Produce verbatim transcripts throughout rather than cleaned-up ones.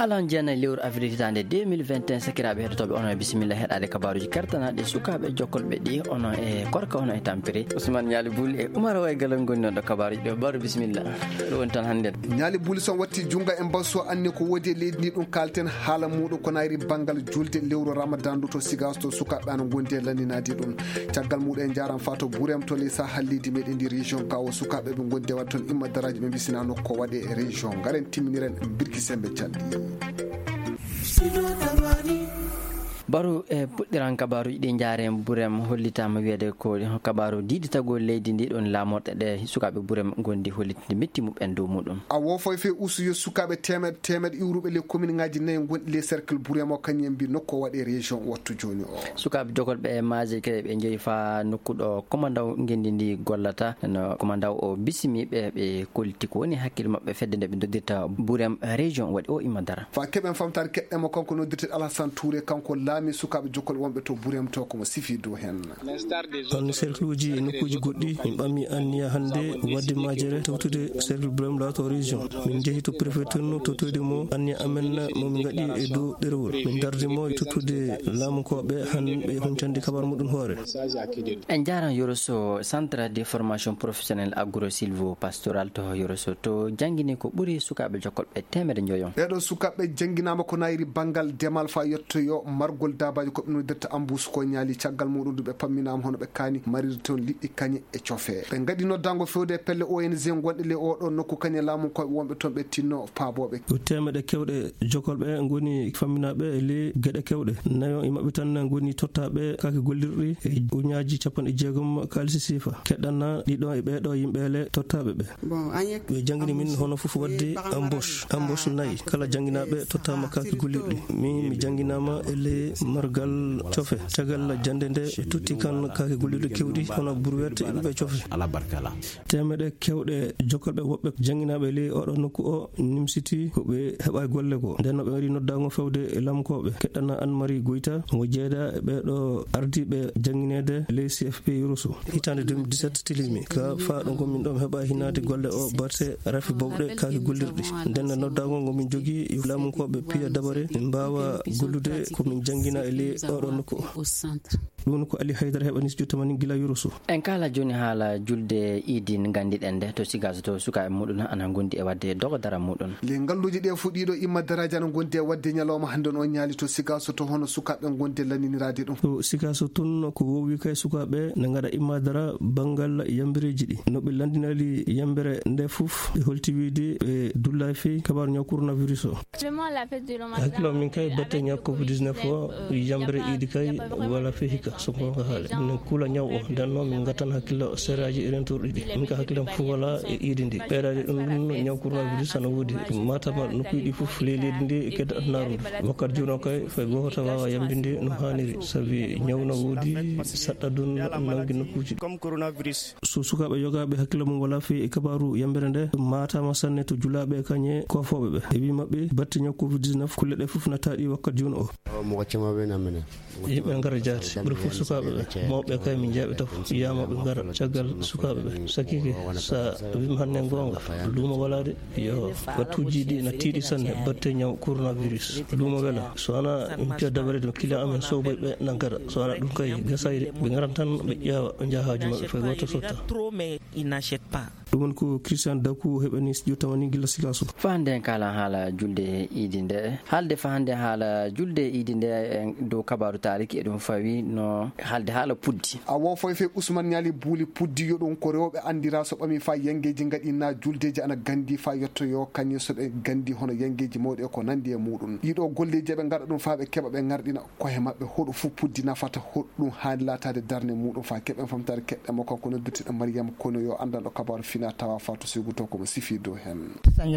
alon jena lewru avril hitande deux mille vingt et un sakiraɓe heɗotoɓe ono bisimilla heɗade kabaruji kartanaɗe sukaɓe jokkolɓe ɗi ono e korka ono e tampere Ousmane Ñali Bouli e Oumar Way galal gonni ɗo kabaruji ɗo baro bisimilla ɗo woni tan hande Ñali Bouli son watti junga e mbasso anni ko wodi leydi ndi ɗum kalten haala muɗum ko nayri banggal julde lewru ramadan ɗo to sigas to sukaɓe ano gondi e laninadi ɗum caggal muɗum e jaran fa to Bourem to ley sa hallidi meɗen ndi région kawo sukaɓe ɓe gondi e wadde toon imma daraji ɓe bisinano ko waɗe e région garen timminiren birki sembe calɗi baro e puɗɗiran kabaruji ɗi jaaren Bourem hollitama wiyede ko kabaru diditagol leydi ndi ɗon lamorɗe ɗe sukaɓe Bourem gondi hollitinde metti muɓen dow muɗum a wofo fe usuyo sukaɓe temeɗe temeɗe iwruɓe le commune ngaji nayyi gonɗi le cercle Bourem o kañum mbi nokku waɗe région wattu joni o sukaɓe jogolɓe e maaje kede ɓe jeeyi fa nokkuɗo commandant gendi ndi gollata no commandant o bisimiɓe ɓe kolti ko woni hakkille mabɓe fedde nde ɓe doddirta Bourem région waɗi o imma dara fa keɓen famtare keɗɗemo kanko noddirte Alassane Touré kanko laami sukaɓe jokkol wonɓe to Bourem to komo sifi dow hen on cercle uji e nokkuji goɗɗi min ɓammi anniya hande wadde majere tawtude cercle Bourem laato région min jeehi to préfecture no tottude mo anniya amen momin gaɗi e dow ɗerewol min dardimo e tottude laamukoɓe han ɓe huncande kabaru muɗum hoore en jaran Yoroso centre de formation professionnelle agro silvo pastoral to Yoroso to jangguini ko ɓuuri sukaɓe jokkolɓe temedde joyon ɓeɗo sukaɓe jangguinama ko nayri banggal demal fa yettoyo margol dabaji ko ɓe noddirta embouche ko ñaali caggal muɗum ɓe pamminama hono ɓe kaani maride toon liɗɗi kañe e cofe ɓe gaɗi noddango fewde e pelle O N G gonɗe le oɗo nokku kañe laamu koɓe wonɓe toon ɓe tinno paaboɓe ko temeɗe kewɗe jokolɓe goni famminaɓe e ley gueɗe kewɗe nayo e mabɓe tan goni tottaɓe kake gollirɗi e uñaji capanɗe jeegom kalisi sifa keɗɗanna ɗiɗo e ɓeɗo yimɓele tottaɓe ɓe ɓe jangguini min hono foof wadde embauche embauche nayyi kala jangguinaɓe tottama kake gollirɗi min mi jangguinama e ley margal cofe caggal jande nde e tutti kan kake gollirɗe kewɗi hono brouette e ɓe cofe temeɗe kewɗe jokkolɓe woɓɓe jangguinaɓe ley oɗo nokku o nimsiti ko ɓe heɓa golle ko nden ɓe waɗi noddago fewde e lamkoɓe keɗɗana Anne Marie Goyta ngo jeeyda e ɓeɗo ardiɓe jangguinede ley C F P Yoroso hitande deux mille dix-sept tilimi ka faaɗo gomin ɗo heɓa hinade golle o batte rafi bowɗe kake gollirɗi nden noddago ngomin jogui lamukoɓe piya dabare min mbawa gollude komin jangguina e ley oɗo nokku o ɗum ko Ali Haydara heɓani juttamani gila Yoroso en kala joni haala julde idin gandiɗen nde to sigas to sukaɓe muɗum ana gondi e wadde dogodara muɗum le ngalluji ɗe fuɗɗiɗo imma daraji ana gondi e wadde ñalawma hande o ñaali to sigaso to hono sukaɓe gondi e laninirade ɗum to sigaso toon ko wowi kay sukaɓe ne gaɗa imma dara banggal yambireji ɗi noɓe landinali yambere nde foof ɓe holti wiide ɓe dulla fe kabaru ñaw coronavirus o hakkilo min kay batte ñaw covid dix-neuf o yambere iidi kay wala fe hikka so gonga haale min kuula ñaw o nden noon min gattan hakkilo séraji e rentourɗi ɗi min ka hakkilam fof wala e iidi ndi ɓeydade ɗum ɗum ñaw coronavirus ana woodi matama nokkuji ɗi fof ley leydi ndi e kedde adnarude wakkati joni o kay fay goto wawa yambinde no hanniri saabi ñaw no woodi saɗɗa dun nangi nokkuji comme coronavirus so sukaɓe jogaɓe hakkilo mum wala fe e kabaru yambere nde matama sanne to julaɓe kañe kofoɓe ɓe e wi mabɓe batte ñaw covid dix-neuf kulle ɗe fof nataɗi wakkati joni o yimɓe gara jaati ɓuuri fof sukaɓe ɓe mawɓe kay min jeeɓe taf yiyama ɓe gara caggal sukaɓe ɓe sakiki sa wima hande gonga luumo walade yo wattuji ɗi na tiiɗi sanne batte ñaw coronavirus luumo wela so ana min piya dabarede client amen soboy ɓe na gara so ana ɗum kay gasayde ɓe garan tan ɓe ƴeewa jahaji mabɓe fay goto sotta ɗum woni ko Christian Dakou heɓani juttamani gila sigaso fahande kala haala julde idi nde haalde fahande haala julde idi nde dow kabaru tariki eɗum fawi no haalde haala puddi a wofoy fe Ousmane Ñali Bouli puddiyo ɗum ko rewɓe andira so ɓami fa yengeji gaɗina juldeji ana gandi fa yettoyo kañum soɓe gandi hono yengeji mawɗi e ko nandi e muɗum ɗiɗo golleji ɓe gaɗa ɗum fa ɓe keeɓa ɓe gardina koye mabɓe hoɗo fo puddi nafata hoɗɗum haali latade darde muɗum fa keeɓen famtare keɗɗemo kanko noddirteɗo Mariame Kono yo andanɗo kabaru fina tawa fatu sigu to komo sifi dow hen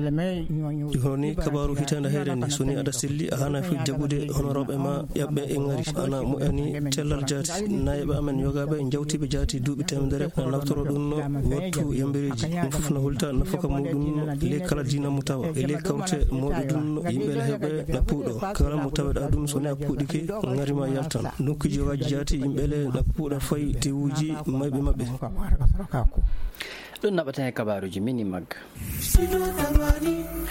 honi kabaru hitande heereni soni aɗa selli a hana fi jaɓude hono rewɓe ma ƴaɓɓe e gari ana moƴani tellal jaati nayeɓe amen yogaɓe e jawtiɓe jaati duuɓi temedere na naftoro ɗum wattu yambireji ɗum foof no hulta nafaka muɗum ley kala dina mo tawa e ley kawte mawɗi ɗum yimɓele heeɓe na puuɗo kala mo taweɗa ɗum soni a puuɗike garima yaltan nokkuji waji jaati yimɓele na puuɗa fayi tewuji mayɓe mabɓe ɗum naɓata e kabaruji mini magga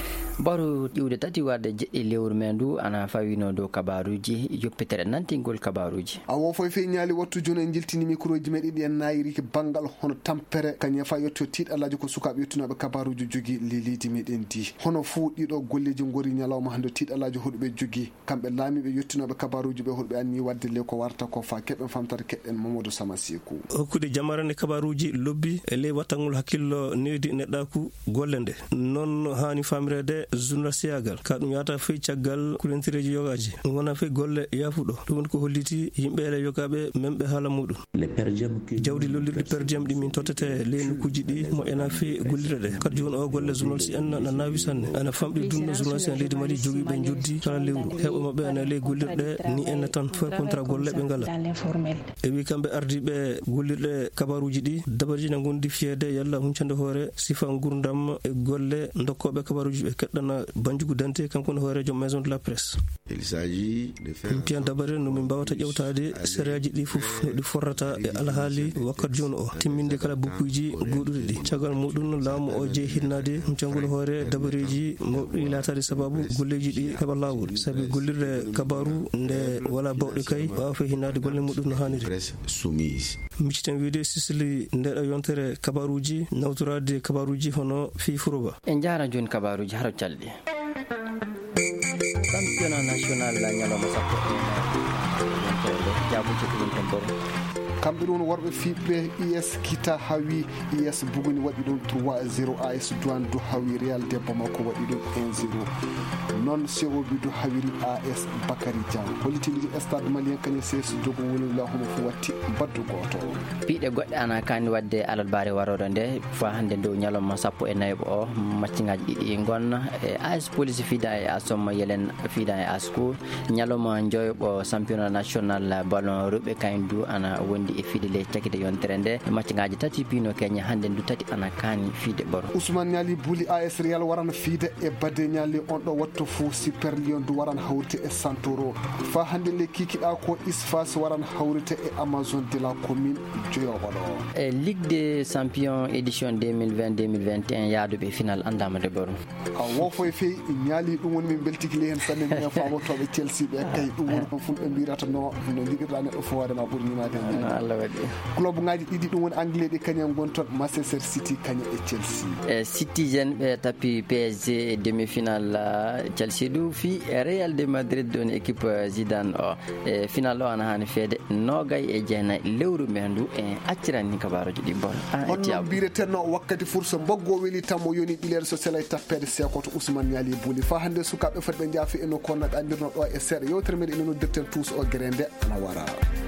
baro iwde tati warde jeɗɗi lewru men ndu ana fawino dow kabaruji yoppitere nantingol kabaruji awo foy fe ñaali wattu joni en jiltini microji meɗen ɗi en nayiri ki bangal hono tampere kañum fa yetto tiiɗalaji ko sukaɓe yettunoɓe kabaruji jogui liliji meɗen di hono fuu ɗiɗo golleji gori ñalawma hande tiiɗalaji hoɗuɓe jogui kamɓe laamiɓe yettunoɓe kabaruji ɓe hoɗuɓe anni wadde le ko warta ko fa keɓen famtata keɗɗen Mamadou Sama Sikou hokkude jamarande kabaruji lobbi e ley wattangol hakkillo newdi neɗɗaku golle nde noon hani famirede journal siyagal ka ɗum yata fey caggal kulentereji yogaji ɗum wona fey golle yafuɗo ɗum woni ko holliti yimɓe ele yogaɓe memɓe haala muɗum jawdi lollirɗi perdiem ɗi min tottete ley nokkuji ɗi moƴƴana fe gollire ɗe kadi joni o golle journal si en na nawi sanne ana famɗi dunno journal si en leydi Mali jogiiɓe joddi kala lewru heɓa mabɓe ana ley gollirɗe ni enne tan fo contrat golle ɓe ngala e wi kamɓe ardiɓe gollirɗe kabaruji ɗi dabarji ne gondi fiyede yalla huncande hoore sifa gurdam e golle dokkoɓe kabaruji ɓe keɗɗana banjugu dante kanko ne hoore joom maison de la presse pian dabare no min mbawata ƴewtade séréaji ɗi fof no ɗi forrata e alhaali wakkati joni o timminde kala bukkuji goɗuɗi ɗi caggal muɗum laamu o jeeyi hinnade huncangol hoore dabareji mo ɗi latade sababu golleji ɗi heɓa lawol saabi gollirde kabaru nde wala bawɗe kay wawa fe hinnade golle muɗum no hanniri micciten wiide sisili ndeɗo yontere kabaruji nawtorade kabaruji hono fi furoba en jara joni kabaruji haro calɗi championnat national ñalawma sappo jabuji ɗum ton boro kamɓe ɗum worɓe fiɓɓe I S Kita hawi I S Buguni waɗi ɗum trois zéro A S Douane du hawi Real debbo makko waɗi ɗum un zéro noon C O B du hawiri A S Bakary Diam hollitinde stade malien kañum seeso jogo woni lahumo fo watti baddu goto piiɗe goɗɗe ana kani wadde alalbare waroɗo nde fa hande dow ñalawma sappo e nayyo o maccingaji ɗiɗi gonna e A S Police fiida e Assom Yelen fiida e Asco ñalawma joyoɓo championnat national ballon rewɓe kayen du ana wondi e fiide le cakide yontere nde maccingaji tati pino Kenya hande ndu tati ana kani fiide boro Ousmane Niali Bouli A S Real warana fiide e Bade Niali on ɗo wattu fou Super Lion du waran hawrite e Santoro fa hande le kikiɗa ko Isfas waran hawrite e Amazon de la commune joyoɓoɗo e Ligue des Champions édition deux mille vingt deux mille vingt et un yaaduɓe final andama de boro a wofo e fey ñaali ɗum woni min beltiki le hen sanne minen famotoɓe Chelsea ɓe kay ɗum woni ɗon fulɓe mbirata no no jiɗirɗa neɗɗo fo warema ɓuuri ñimade Allah waɗi club ngaji ɗiɗi ɗum woni anglais ɗi kañum gonton Manchester City kañum e Chelsea e Citizen ɓe tapi P S G e demi final Chelsea du fi Real de Madrid on équipe Zidane o e final o ana hani feede nogay e jeenayi lewru men ndu e accirani kabaruji ɗi bon honno mbiretenno wakkati fursa mboggo weli tammo yoni ɓilere so sela tappede sekoto Ousmane Niali Bouli fa hande sukaɓe foti ɓe jaafi eno konnaɓe andirno ɗo e seeɗa yewtere meɗen eno noddirten tous o guere nde ana wara